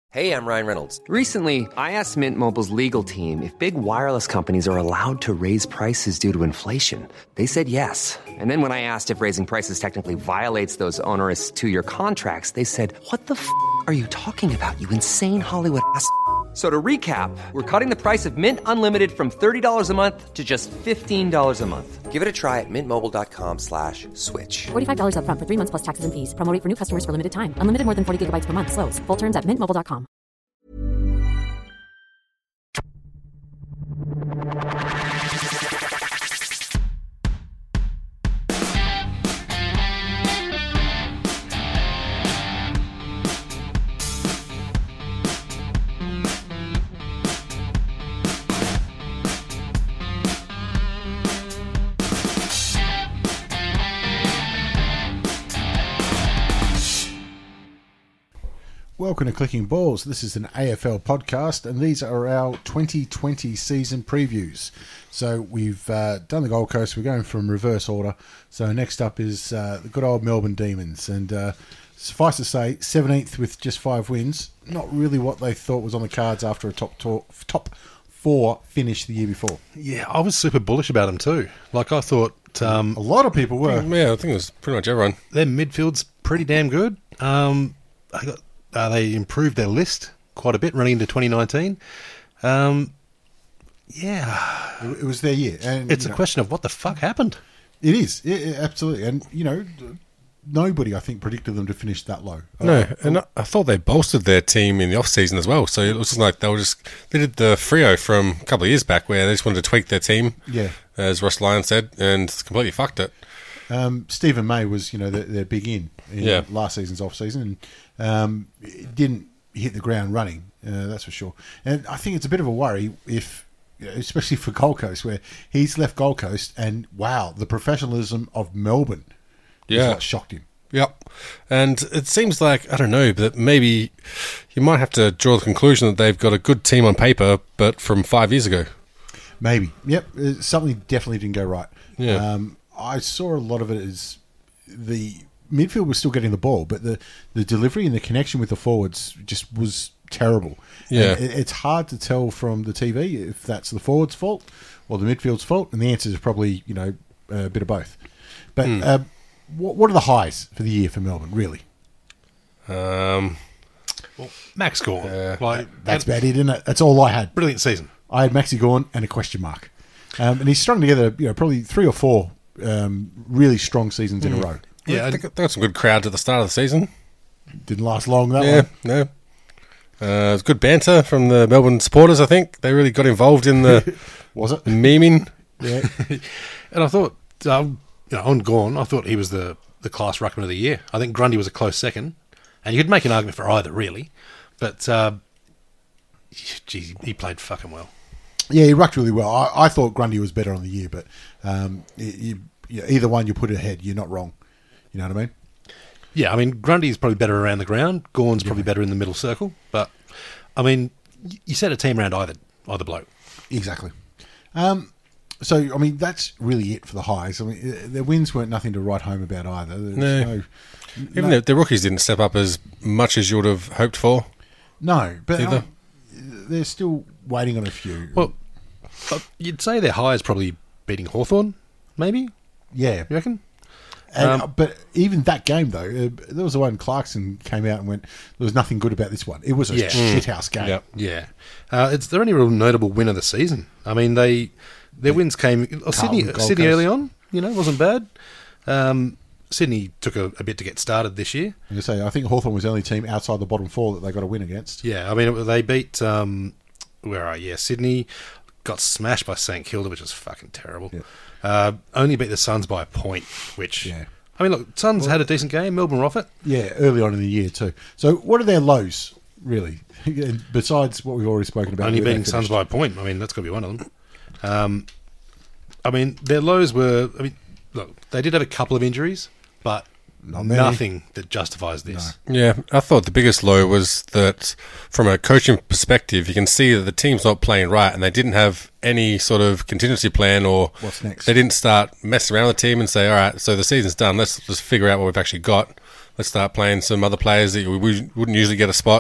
Hey, I'm Ryan Reynolds. Recently, I asked Mint Mobile's legal team if big wireless companies are allowed to raise prices due to inflation. They said yes. And then when I asked if raising prices technically violates those onerous two-year contracts, they said, "What the f*** are you talking about, you insane Hollywood ass?" So to recap, we're cutting the price of Mint Unlimited from $30 a month to just $15 a month. Give it a try at mintmobile.com/switch. $45 up front for 3 months plus taxes and fees. Promo rate for new customers for limited time. Unlimited more than 40 gigabytes per month. Slows full terms at mintmobile.com. Welcome to Clicking Balls. This is an AFL podcast, and these are our 2020 season previews. So we've done the Gold Coast. We're going from reverse order. So next up is the good old Melbourne Demons. And suffice to say, 17th with just 5 wins. Not really what they thought was on the cards after a top 4 finish the year before. Yeah, I was super bullish about them too. Like, I thought... a lot of people were. Yeah, I think it was pretty much everyone. Their midfield's pretty damn good. They improved their list quite a bit running into 2019. It was their year. And it's a question of what the fuck happened. It is. Absolutely. And, nobody, I think, predicted them to finish that low. No, and I thought they bolstered their team in the off-season as well. So it was just like they did the Freo from a couple of years back where they just wanted to tweak their team, as Ross Lyon said, and completely fucked it. Stephen May was, their big in last season's off-season, and didn't hit the ground running, that's for sure. And I think it's a bit of a worry if, especially for Gold Coast, where he's left Gold Coast, and wow, the professionalism of Melbourne is what shocked him. Yep. And it seems like, I don't know, that maybe you might have to draw the conclusion that they've got a good team on paper, but from 5 years ago. Maybe. Yep. Something definitely didn't go right. Yeah. I saw a lot of it as the midfield was still getting the ball, but the delivery and the connection with the forwards just was terrible. Yeah. And it's hard to tell from the TV if that's the forwards' fault or the midfield's fault, and the answer is probably, a bit of both. But what are the highs for the year for Melbourne, really? Max Gawn. That's about it, isn't it? That's all I had. Brilliant season. I had Maxi Gawn and a question mark. And he's strung together, probably 3 or 4 really strong seasons in a row. Yeah, they got some good crowds at the start of the season. Didn't last long, that one. No. It was good banter from the Melbourne supporters, I think. They really got involved in the Was it? memeing. Yeah. And I thought, on Gawn, I thought he was the class ruckman of the year. I think Grundy was a close second. And you could make an argument for either, really. But, he played fucking well. Yeah, he rucked really well. I thought Grundy was better on the year, but either one you put ahead, you're not wrong. You know what I mean? Yeah, I mean, Grundy's probably better around the ground. Gawn's probably better in the middle circle. But, I mean, you set a team around either bloke. Exactly. So, I mean, that's really it for the highs. I mean, their wins weren't nothing to write home about either. Even the rookies didn't step up as much as you would have hoped for. No, but they're still waiting on a few. Well, you'd say their high is probably beating Hawthorn, maybe? Yeah. You reckon? But even that game, though, there was the one Clarkson came out and went, there was nothing good about this one. It was a shithouse game. Yep. Yeah. It's their only real notable win of the season. I mean, their wins came... Sydney early on, wasn't bad. Sydney took a bit to get started this year. I think Hawthorn was the only team outside the bottom 4 that they got a win against. Yeah, I mean, they beat... Sydney got smashed by St Kilda, which was fucking terrible. Yeah. Only beat the Suns by a point, which... Yeah. I mean, look, Suns had a decent game. Melbourne were off it. Yeah, early on in the year too. So what are their lows, really? Besides what we've already spoken about. Only beating Suns by a point. I mean, that's got to be one of them. I mean, their lows were... I mean, look, they did have a couple of injuries, but nothing that justifies this. No. Yeah, I thought the biggest low was that from a coaching perspective, you can see that the team's not playing right and they didn't have any sort of contingency plan or what's next. They didn't start messing around with the team and say, all right, so the season's done, let's just figure out what we've actually got. Let's start playing some other players that we wouldn't usually get a spot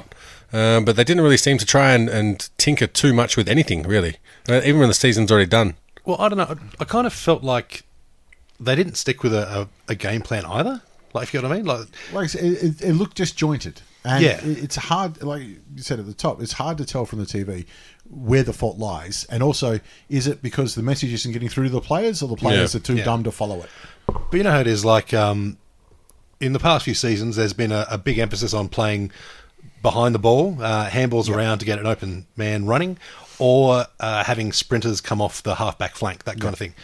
but they didn't really seem to try and tinker too much with anything, really, even when the season's already done. Well, I don't know. I kind of felt like they didn't stick with a game plan either. Like, if you know what I mean? Like I said, it looked disjointed. And yeah. It's hard, like you said at the top, it's hard to tell from the TV where the fault lies. And also, is it because the message isn't getting through to the players, or the players are too dumb to follow it? But you know how it is, like, in the past few seasons, there's been a big emphasis on playing behind the ball, handballs around to get an open man running, or having sprinters come off the half-back flank, that kind of thing.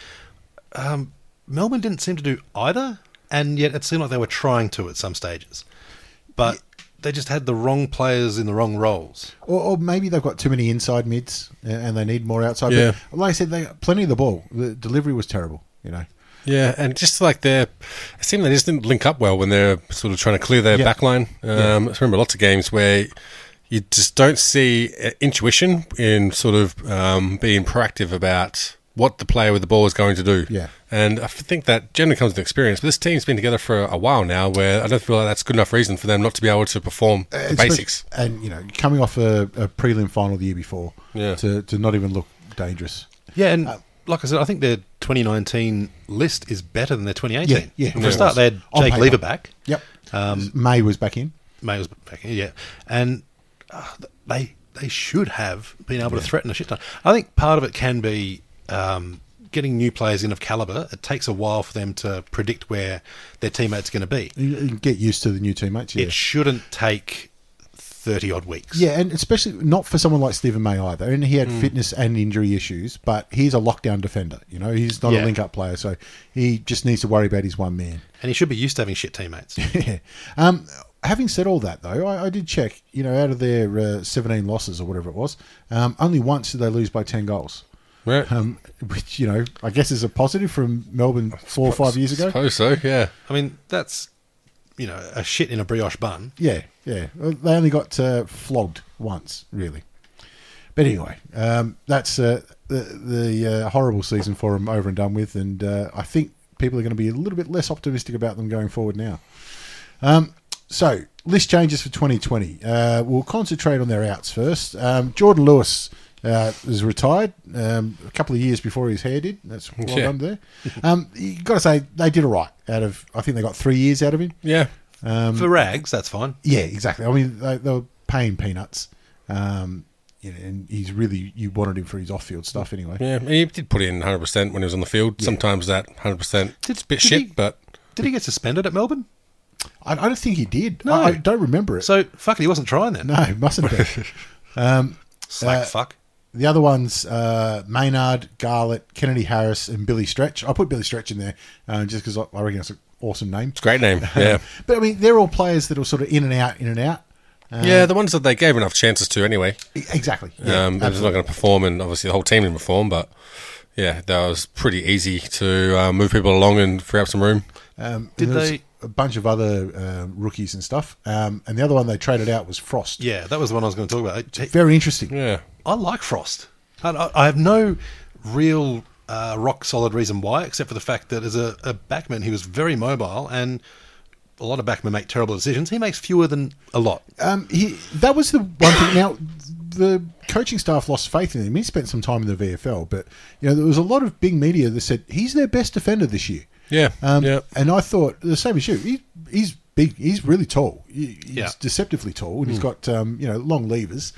Melbourne didn't seem to do either, and yet it seemed like they were trying to at some stages. But they just had the wrong players in the wrong roles. Or maybe they've got too many inside mids and they need more outside. Yeah. But like I said, they got plenty of the ball. The delivery was terrible, you know. Yeah, and just like it seemed they just didn't link up well when they're sort of trying to clear their back line. I remember lots of games where you just don't see intuition in sort of being proactive about what the player with the ball is going to do. Yeah. And I think that generally comes with experience. But this team's been together for a while now where I don't feel like that's good enough reason for them not to be able to perform the basics. And, you know, coming off a prelim final the year before to not even look dangerous. Yeah, and like I said, I think their 2019 list is better than their 2018. Yeah. For a start, they had Jake Lever back. Yep. May was back in. Yeah. And they should have been able to threaten a shit ton. I think part of it can be getting new players in of calibre. It takes a while for them to predict where their teammates are going to be. You get used to the new teammates, It shouldn't take 30-odd weeks. Yeah, and especially not for someone like Stephen May either. And he had fitness and injury issues, but he's a lockdown defender. You know, he's not a link-up player, so he just needs to worry about his one man. And he should be used to having shit teammates. Yeah. Having said all that, though, I did check, you know, out of their 17 losses or whatever it was, only once did they lose by 10 goals. Right. Which, you know, I guess is a positive from Melbourne 4 or 5 years ago. I suppose so, yeah. I mean, that's, you know, a shit in a brioche bun. Yeah. Well, they only got flogged once, really. But anyway, that's the horrible season for them over and done with, and I think people are going to be a little bit less optimistic about them going forward now. So, list changes for 2020. We'll concentrate on their outs first. Jordan Lewis was retired a couple of years before his hair did. That's well done there. You got to say, they did all right. I think they got 3 years out of him. Yeah. For rags, that's fine. Yeah, exactly. I mean, they were paying peanuts. You know, and he's really, you wanted him for his off-field stuff anyway. Yeah, he did put in 100% when he was on the field. Yeah. Sometimes that 100% it's a bit shit, but... Did he get suspended at Melbourne? I don't think he did. No. I don't remember it. So, fuck it, he wasn't trying then. No, mustn't be. Fuck. The other ones, Maynard, Garlett, Kennedy Harris, and Billy Stretch. I put Billy Stretch in there just because I reckon it's an awesome name. It's a great name, yeah. But, I mean, they're all players that are sort of in and out. Yeah, the ones that they gave enough chances to anyway. Exactly. Yeah, they're just not going to perform, and obviously the whole team didn't perform, but yeah, that was pretty easy to move people along and free up some room. Did they... A bunch of other rookies and stuff. And the other one they traded out was Frost. Yeah, that was the one I was going to talk about. Very interesting. Yeah. I like Frost. I have no real rock-solid reason why, except for the fact that as a backman, he was very mobile, and a lot of backmen make terrible decisions. He makes fewer than a lot. That was the one thing. Now, the coaching staff lost faith in him. He spent some time in the VFL, but you know there was a lot of big media that said he's their best defender this year. Yeah, and I thought the same as you. He's big. He's really tall. He's deceptively tall, and he's got long levers.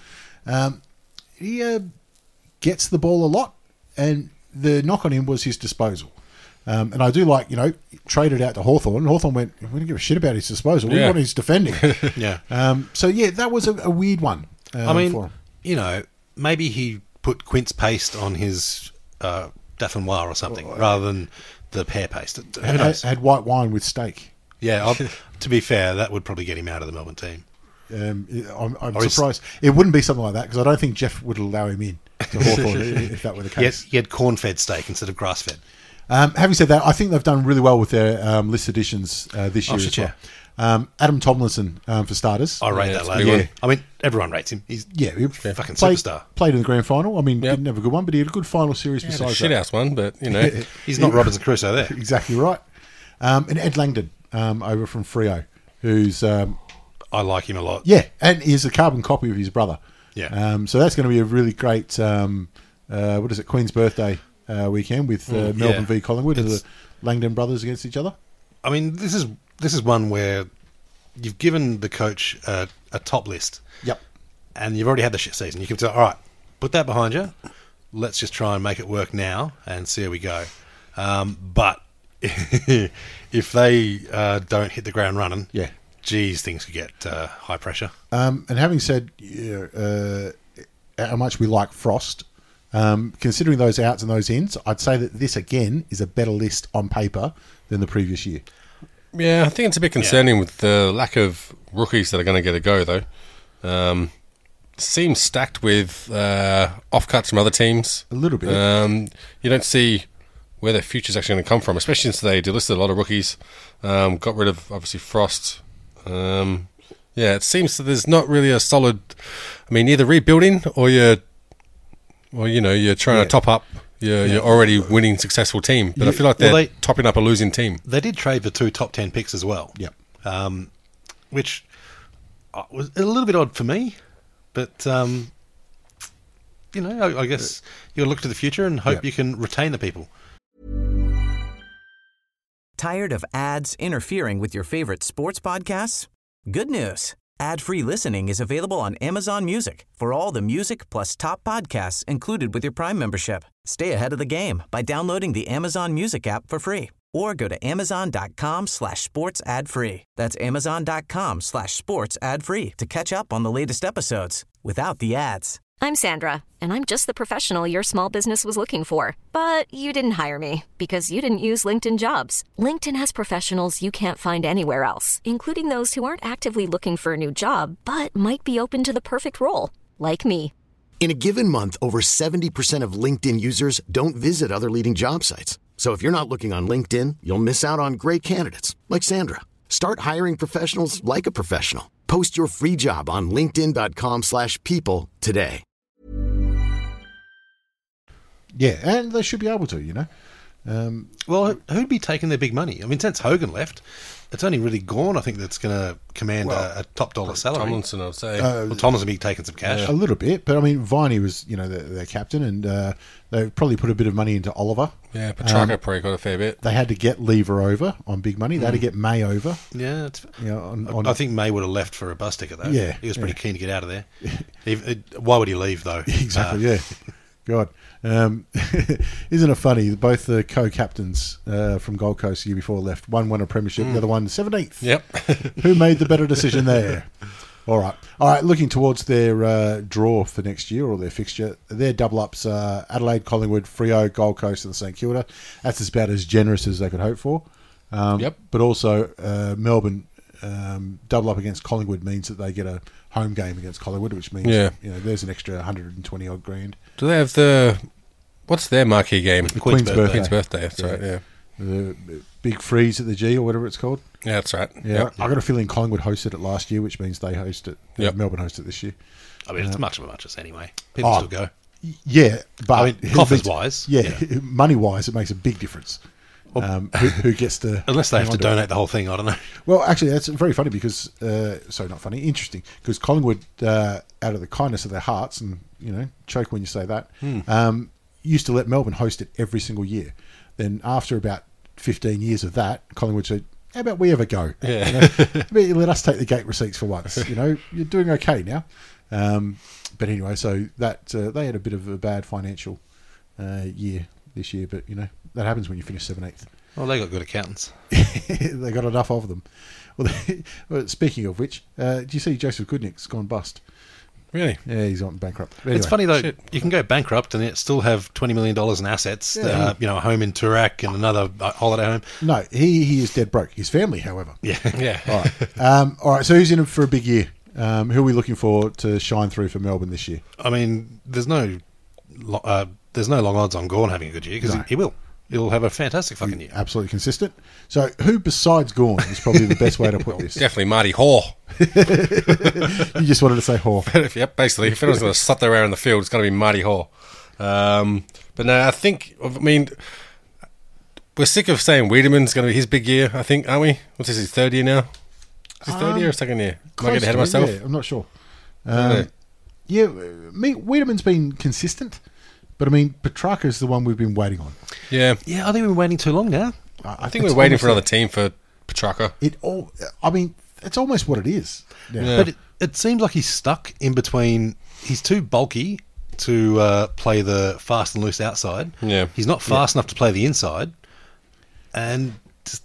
He gets the ball a lot, and the knock on him was his disposal. And I do like, traded out to Hawthorn. Hawthorn went, we don't give a shit about his disposal. We want his defending. Yeah. That was a weird one. For him. Maybe he put quince paste on his Daffinois or something rather than the pear paste. Had white wine with steak. Yeah, to be fair, that would probably get him out of the Melbourne team. I'm surprised. It wouldn't be something like that because I don't think Jeff would allow him in to Hawthorn if that were the case. He had corn-fed steak instead of grass-fed. Having said that, I think they've done really well with their list additions this year as well. Adam Tomlinson, for starters. I rate that lad. Yeah. I mean, everyone rates him. He's fucking superstar. Played in the grand final. I mean, didn't have a good one, but he had a good final series besides that. Shithouse one, but, He's not Robinson Crusoe there. Exactly right. And Ed Langdon over from Freo, who's... I like him a lot. Yeah, and he's a carbon copy of his brother. Yeah. So that's going to be a really great, what is it, Queen's Birthday weekend with Melbourne v Collingwood, the Langdon brothers against each other. I mean, this is one where you've given the coach a top list. Yep. And you've already had the shit season. You can say, all right, put that behind you. Let's just try and make it work now and see how we go. But if they don't hit the ground running, geez, things could get high pressure. And having said how much we like Frost, considering those outs and those ins, I'd say that this, again, is a better list on paper than the previous year. Yeah, I think it's a bit concerning with the lack of rookies that are going to get a go, though. Seems stacked with offcuts from other teams. A little bit. You don't see where their future's actually going to come from, especially since they delisted a lot of rookies. Got rid of, obviously, Frost. It seems that there's not really a solid... I mean, either rebuilding or you're trying to top up your already winning successful team. But I feel like they're topping up a losing team. They did trade for 2 top 10 picks as well. Yep. Which was a little bit odd for me. But, I guess you'll look to the future and hope you can retain the people. Tired of ads interfering with your favorite sports podcasts? Good news. Ad-free listening is available on Amazon Music for all the music plus top podcasts included with your Prime membership. Stay ahead of the game by downloading the Amazon Music app for free or go to amazon.com/sports ad free. That's amazon.com/sports ad free to catch up on the latest episodes without the ads. I'm Sandra, and I'm just the professional your small business was looking for. But you didn't hire me because you didn't use LinkedIn Jobs. LinkedIn has professionals you can't find anywhere else, including those who aren't actively looking for a new job, but might be open to the perfect role, like me. In a given month, over 70% of LinkedIn users don't visit other leading job sites. So if you're not looking on LinkedIn, you'll miss out on great candidates like Sandra. Start hiring professionals like a professional. Post your free job on linkedin.com/people today. Yeah, and they should be able to, Well, who'd be taking their big money? I mean, since Hogan left, it's only really Gorn, I think, that's going to command a top dollar salary. Tomlinson, I'd say. Tomlinson will be taking some cash. A little bit, but I mean, Viney was, their captain, and they probably put a bit of money into Oliver. Yeah, Petrarca probably got a fair bit. They had to get Lever over on big money. They had to get May over. Yeah, I think May would have left for a bus ticket, though. Yeah. He was pretty keen to get out of there. Why would he leave, though? Exactly, yeah. God. Isn't it funny? Both the co-captains from Gold Coast the year before left. One won a premiership, the other one 17th. Yep. Who made the better decision there? All right. Looking towards their draw for next year, or their fixture, their double-ups are Adelaide, Collingwood, Freo, Gold Coast and St Kilda. That's about as generous as they could hope for. But also Melbourne double up against Collingwood means that they get a home game against Collingwood, which means there's an extra 120 odd grand. Do they have what's their marquee game? The Queen's Birthday. Queen's Birthday, that's right, yeah. The big freeze at the G, or whatever it's called. Yeah, that's right. Yeah, I got a feeling Collingwood hosted it last year, which means they host it. Melbourne host it this year. I mean, it's much of a munchless anyway. People still go. Yeah, but I mean, coffers-wise. Money-wise, it makes a big difference. Who gets to... Unless they have to donate the whole thing, I don't know. Well, actually, that's very funny because... not funny, interesting. Because Collingwood, out of the kindness of their hearts, and, choke when you say that, used to let Melbourne host it every single year. Then after about 15 years of that, Collingwood said, how about we have a go? Yeah. Let us take the gate receipts for once. You're doing okay now. But anyway, so that they had a bit of a bad financial year this year, but that happens when you finish 7/8. Well, they got good accountants. They got enough of them. Well, speaking of which, do you see Joseph Goodnick's gone bust? Really? Yeah, he's on bankrupt. Anyway. It's funny though. Shit. You can go bankrupt and yet still have $20 million in assets. A home in Turak and another holiday home. No, he is dead broke. His family, however. Yeah. All right. All right. So who's in it for a big year? Who are we looking for to shine through for Melbourne this year? I mean, there's no long odds on Gawn having a good year because he will. He'll have a fantastic fucking year. Absolutely consistent. So who besides Gawn is probably the best way to put this? Definitely Marty Hoare. You just wanted to say Hoare. Yep, basically. If anyone's going to slut their around in the field, it's going to be Marty Hoare. But no, we're sick of saying Wiedemann's going to be his big year, I think, aren't we? What's this, his third year now? Is his third year or second year? I getting ahead of myself? Yeah, I'm not sure. Yeah. Wiedemann's been consistent, but I mean, Petrarca's the one we've been waiting on. Yeah. Yeah, I think we've been waiting too long now. I think we're waiting for another team for Petrarca. It's almost what it is. Yeah. But it seems like he's stuck in between. He's too bulky to play the fast and loose outside. Yeah. He's not fast enough to play the inside. And just,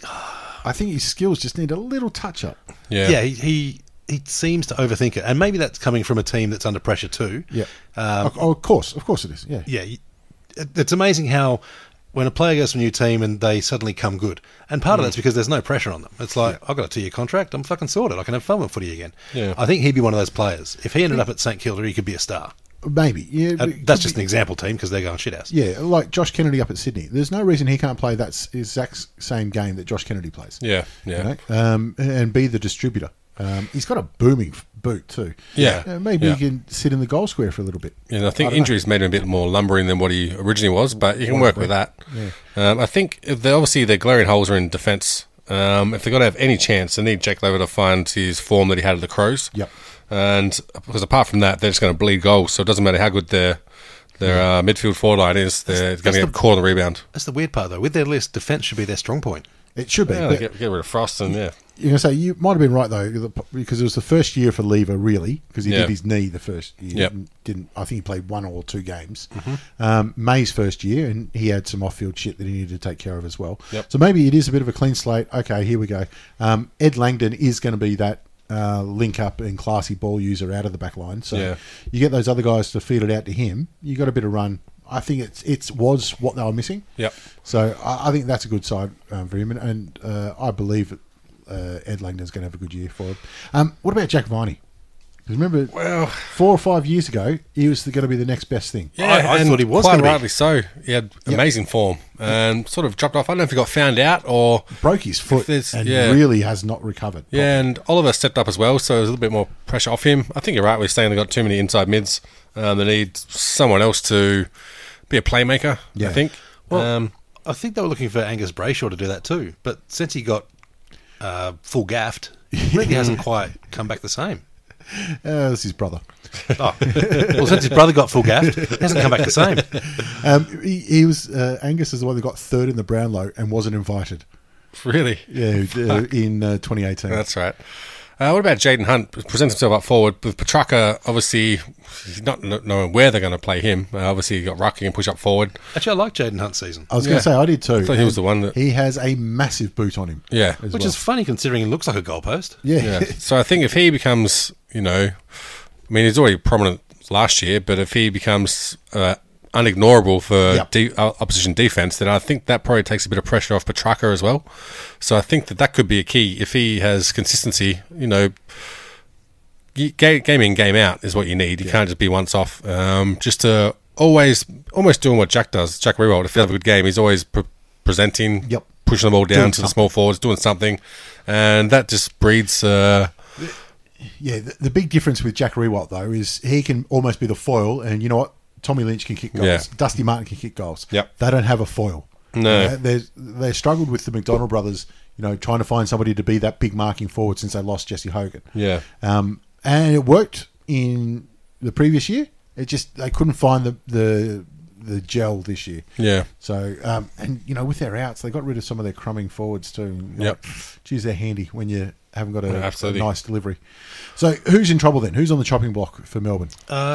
I think his skills just need a little touch-up. Yeah. he seems to overthink it. And maybe that's coming from a team that's under pressure too. Yeah. Of course it is. Yeah. Yeah, it's amazing how when a player goes to a new team and they suddenly come good, and part of that's because there's no pressure on them. It's like, I've got a 2-year contract, I'm fucking sorted, I can have fun with footy again. Yeah. I think he'd be one of those players. If he ended up at St Kilda, he could be a star. Maybe. Yeah. That's just an example team because they're going shithouse. Yeah, like Josh Kennedy up at Sydney. There's no reason he can't play that exact same game that Josh Kennedy plays. Yeah. You know? And be the distributor. He's got a booming boot too. Yeah. Maybe he can sit in the goal square for a little bit. And I think injuries made him a bit more lumbering than what he originally was, but you can work with that. Yeah. I think obviously the glaring holes are in defence. If they're going to have any chance, they need Jack Lever to find his form that he had at the Crows. Yep. And because apart from that, they're just going to bleed goals, so it doesn't matter how good their midfield forward line is, they're going to get caught on the rebound. That's the weird part, though. With their list, defence should be their strong point. It should be. Yeah, but get rid of Frost and you're going to say, you might have been right, though, because it was the first year for Lever, really, because he did his knee the first year. Yep. I think he played 1 or 2 games. Mm-hmm. May's first year, and he had some off-field shit that he needed to take care of as well. Yep. So maybe it is a bit of a clean slate. Okay, here we go. Ed Langdon is going to be that link-up and classy ball user out of the back line. So you get those other guys to feed it out to him. You got a bit of run. I think it was what they were missing. Yep. So I think that's a good side for him, and I believe Ed Langdon's going to have a good year for him. What about Jack Viney? Because remember, 4 or 5 years ago, he was going to be the next best thing. Yeah, I thought he was quite going to be. rightly so. He had amazing form and sort of dropped off. I don't know if he got found out or Broke his foot and really has not recovered. Yeah, and Oliver stepped up as well, so there's a little bit more pressure off him. I think you're right. We're saying they've got too many inside mids. They need someone else to be a playmaker, I think. Well, I think they were looking for Angus Brayshaw to do that too, but since he got full gaffed, he really hasn't quite come back the same. That's his brother. Well, since his brother got full gaffed, he hasn't come back the same. He was Angus is the one that got 3rd in the Brownlow and wasn't invited. Really? Yeah, in 2018. That's right. What about Jaden Hunt? Presents himself up forward with Petrarca. Obviously, he's not knowing where they're going to play him. Obviously, you got Ruck and push up forward. Actually, I like Jaden Hunt's season. I was going to say I did too. I thought he was the one that he has a massive boot on him. Yeah, which is funny considering he looks like a goalpost. Yeah. So I think if he becomes, I mean, he's already prominent last year, but if he becomes unignorable for opposition defence, then I think that probably takes a bit of pressure off Petrarca as well. So I think that could be a key. If he has consistency, game in, game out is what you need. You can't just be once off. Just to almost doing what Jack does. Jack Riewoldt, if they have a good game, he's always presenting, pushing the ball down to the small forwards, doing something. And that just breeds... the big difference with Jack Riewoldt, though, is he can almost be the foil, and you know what? Tommy Lynch can kick goals. Yeah. Dusty Martin can kick goals. Yep. They don't have a foil. No. They struggled with the McDonald brothers, trying to find somebody to be that big marking forward since they lost Jesse Hogan. Yeah. And it worked in the previous year. It just, they couldn't find the gel this year. Yeah. So, with their outs, they got rid of some of their crumbing forwards too. Yep. Geez, they're handy when you haven't got a Absolutely. nice delivery. So, who's in trouble then? Who's on the chopping block for Melbourne?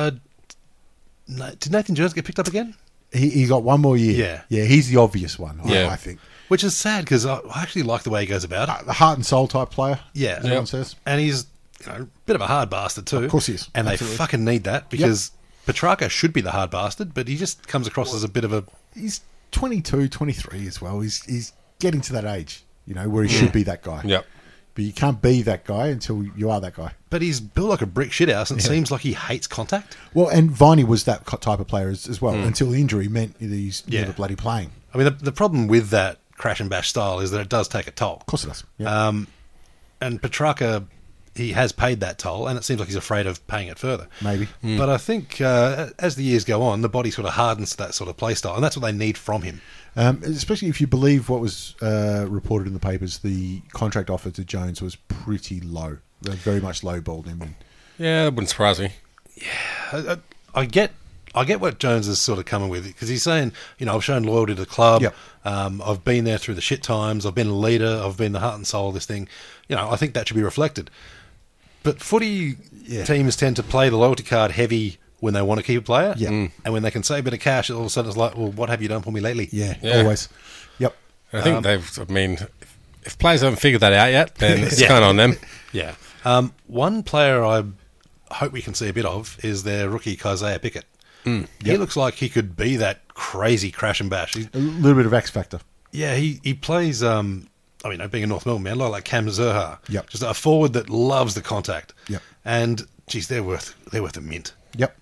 Did Nathan Jones get picked up again? He got one more year. Yeah. Yeah, he's the obvious one, I think. Which is sad because I actually like the way he goes about it. The heart and soul type player, Yeah. as everyone says. And he's a bit of a hard bastard too. Of course he is. And Absolutely. they fucking need that because Petrarca should be the hard bastard, but he just comes across as a bit of a... He's 22, 23 as well. He's getting to that age, where he should be that guy. Yep. But you can't be that guy until you are that guy. But he's built like a brick shithouse and it seems like he hates contact. Well, and Viney was that type of player as well, until the injury meant he's never bloody playing. I mean, the problem with that crash and bash style is that it does take a toll. Of course it does. Yeah. And Petrarca, he has paid that toll, and it seems like he's afraid of paying it further. Maybe. But I think as the years go on, the body sort of hardens to that sort of play style, and that's what they need from him. Especially if you believe what was reported in the papers, the contract offer to Jones was pretty low. They very much lowballed him. And, Yeah, that wouldn't surprise me. I get what Jones is sort of coming with, because he's saying, I've shown loyalty to the club. Yep. I've been there through the shit times. I've been a leader. I've been the heart and soul of this thing. I think that should be reflected. But footy teams tend to play the loyalty card heavy when they want to keep a player. Yeah. And when they can save a bit of cash, all of a sudden it's like, well, what have you done for me lately? Yeah, Yeah. always. Yep. I think if players haven't figured that out yet, then it's kind of on them. Yeah. One player I hope we can see a bit of is their rookie, Isaiah Pickett. He looks like he could be that crazy crash and bash. A little bit of X factor. Yeah, he plays, being a North Melbourne man, like Cam Zurhaar. Yep. Just a forward that loves the contact. Yep. And, geez, they're worth a mint. Yep.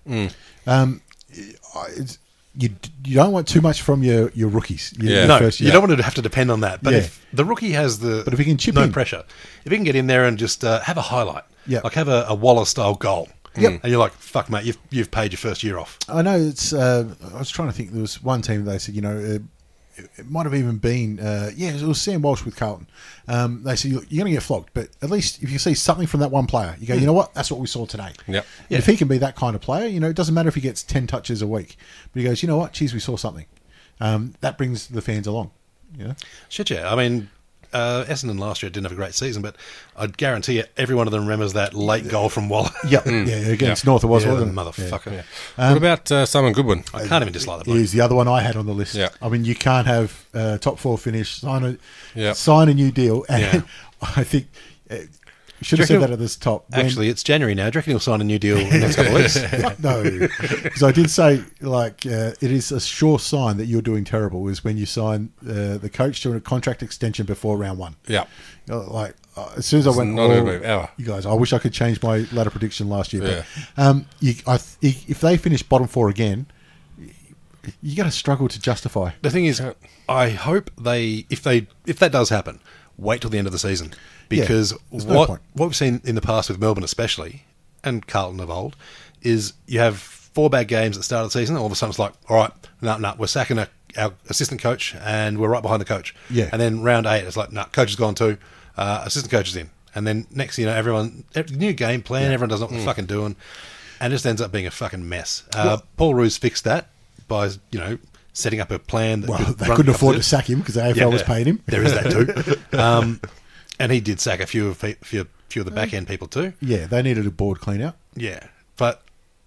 You don't want too much from your rookies. Yeah. No, first you year. don't want to have to depend on that. But Yeah. if the rookie has But if he can chip no in. pressure, if he can get in there and just have a highlight, Yep. like have a Wallace-style goal, Yep. and you're like, fuck, mate, you've paid your first year off. I know it's. I was trying to think. There was one team they said, it might have even been. It was Sam Walsh with Carlton. They said you're going to get flogged, but at least if you see something from that one player, you go, you know what? That's what we saw today. Yep. And if he can be that kind of player, it doesn't matter if he gets 10 touches a week, but he goes, you know what? Geez, we saw something. That brings the fans along. Shit, yeah. Essendon last year didn't have a great season, but I'd guarantee you every one of them remembers that late goal from Wallace. Yep. Yeah, against North it was, Yeah, wasn't it? motherfucker. What about Simon Goodwin? I can't even dislike the bloke. He's the other one I had on the list. Yeah. I mean, you can't have top 4 finish, sign Yeah. a new deal, and Yeah. I think should have said that at this top. Actually, it's January now. Do you reckon he'll sign a new deal in the next couple of weeks? No, because I did say it is a sure sign that you're doing terrible is when you sign the coach to a contract extension before round 1. Yeah. As soon as I went, not a move ever. you guys, I wish I could change my ladder prediction last year. But if they finish bottom 4 again, you're going to struggle to justify. The thing is, I hope if that does happen, wait till the end of the season, because there's no point. what we've seen in the past with Melbourne especially, and Carlton of old, is you have 4 bad games at the start of the season, all of a sudden it's like, all right, no, we're sacking our assistant coach and we're right behind the coach. Yeah. And then round 8, it's like, no, coach has gone too, assistant coach is in. And then next thing you know, everyone, new game plan, everyone does know what they're fucking doing, and it just ends up being a fucking mess. Paul Roos fixed that by, setting up a plan. That They couldn't afford to sack him because the AFL was paying him. There is that too. And he did sack a few of the back end people too. Yeah, they needed a board clean out. Yeah, but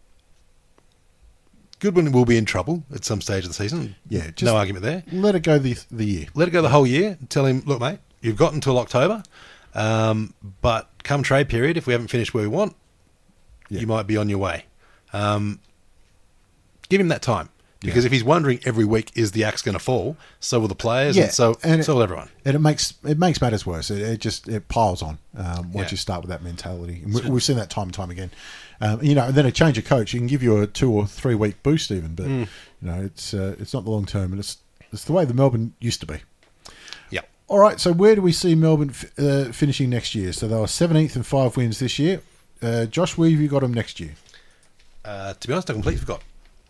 Goodwin will be in trouble at some stage of the season. Yeah, just no argument there. Let it go the year. Let it go the whole year. Tell him, look, mate, you've got until October, but come trade period, if we haven't finished where we want, you might be on your way. Give him that time. Because if he's wondering every week, is the axe going to fall? So will the players, and so will everyone. And it makes matters worse. It piles on once you start with that mentality. And we've seen that time and time again. And then a change of coach, it can give you a 2 or 3 week boost even. But it's not the long term, and it's the way the Melbourne used to be. Yep. All right. So where do we see Melbourne finishing next year? So they were 17th and 5 wins this year. Josh, where have you got them next year? To be honest, I completely forgot.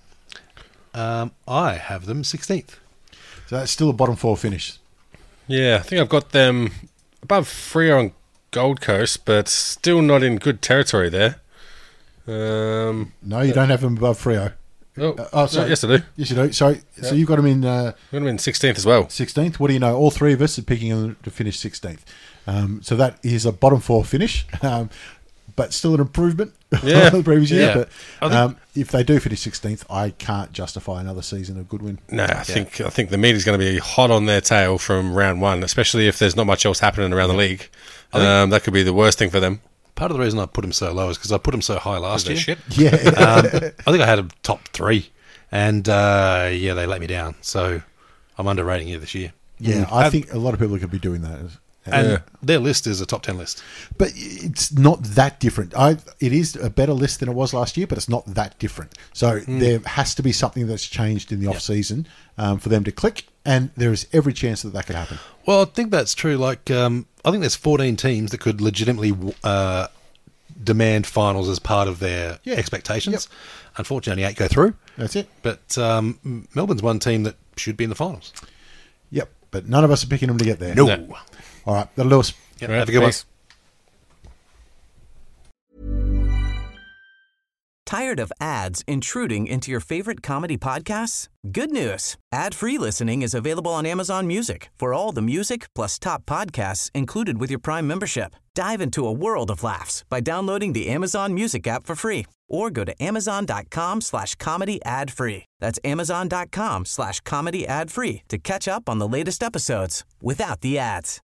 I have them 16th. So that's still a bottom 4 finish. Yeah, I think I've got them above Freo on Gold Coast, but still not in good territory there. No, you don't have them above Freo. Sorry. Yes, I do. Yes, you do. So you've got them in I've got them in 16th as well. 16th. What do you know? All 3 of us are picking them to finish 16th. So that is a bottom 4 finish, but still an improvement on the previous year. But if they do finish 16th, I can't justify another season of Goodwin. No, I think the media's going to be hot on their tail from round 1, especially if there's not much else happening around the league. That could be the worst thing for them. Part of the reason I put them so low is because I put them so high last year. Shit. Yeah. I think I had a top 3, and they let me down. So I'm underrating you this year. Yeah, I think a lot of people could be doing that. And their list is a top 10 list. But it's not that different. It is a better list than it was last year, but it's not that different. So there has to be something that's changed in the off-season for them to click, and there is every chance that could happen. Well, I think that's true. Like, I think there's 14 teams that could legitimately demand finals as part of their expectations. Yep. Unfortunately, 8 go through. That's it. But Melbourne's one team that should be in the finals. Yep, but none of us are picking them to get there. No. All right, that'll do us. Yep, have a good one. Tired of ads intruding into your favorite comedy podcasts? Good news. Ad-free listening is available on Amazon Music for all the music plus top podcasts included with your Prime membership. Dive into a world of laughs by downloading the Amazon Music app for free or go to amazon.com/comedy ad-free. That's amazon.com/comedy ad-free to catch up on the latest episodes without the ads.